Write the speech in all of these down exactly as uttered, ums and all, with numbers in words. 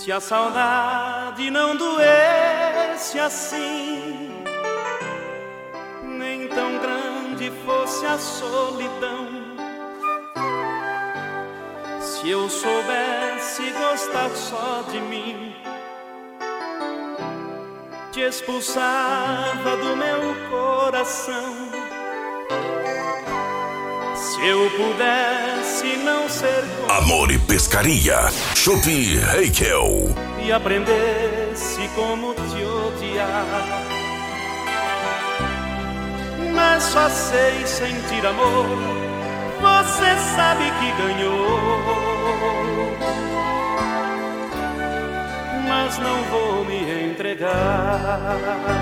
Se a saudade não doesse assim, nem tão grande fosse a solidão, se eu soubesse gostar só de mim, te expulsava do meu coração. Se eu pudesse não ser como Amor e Pescaria, Chopp Heikel, e aprendesse como te odiar, mas só sei sentir amor, você sabe que ganhou, mas não vou me entregar.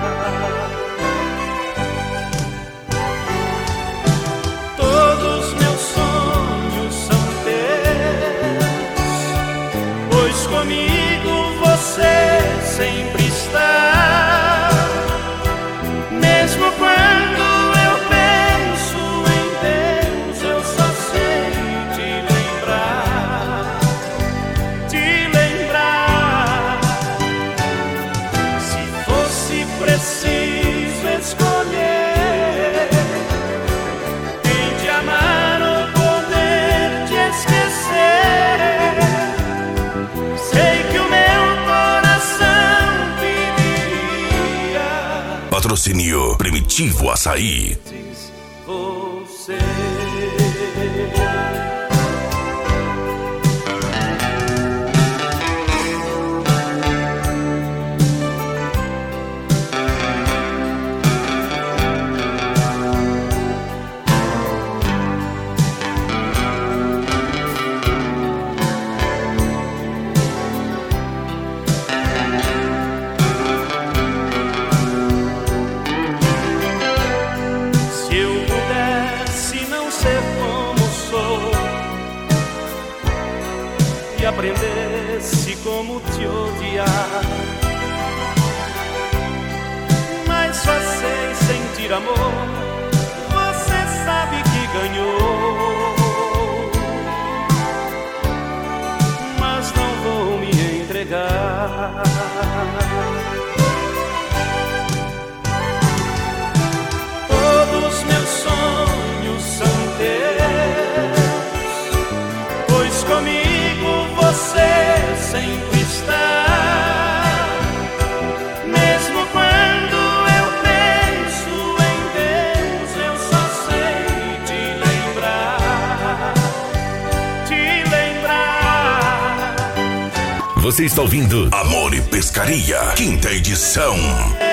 Todos meus sonhos são teus, pois comigo você sempre está. Mesmo quando eu penso em Deus, eu só sei te lembrar, te lembrar. Se fosse preciso escolher quem te amar ou poder te esquecer, sei que o meu coração pediria. Patrocínio Primitivo Açaí. Você. Se eu pudesse não ser como sou e aprendesse como te odiar, mas só sei sentir amor, você sabe que ganhou, mas não vou me entregar. Todos meus sonhos são teus, pois comigo você sempre está. Mesmo quando eu penso em Deus, eu só sei te lembrar, te lembrar. Você está ouvindo Amor e Pescaria, quinta edição.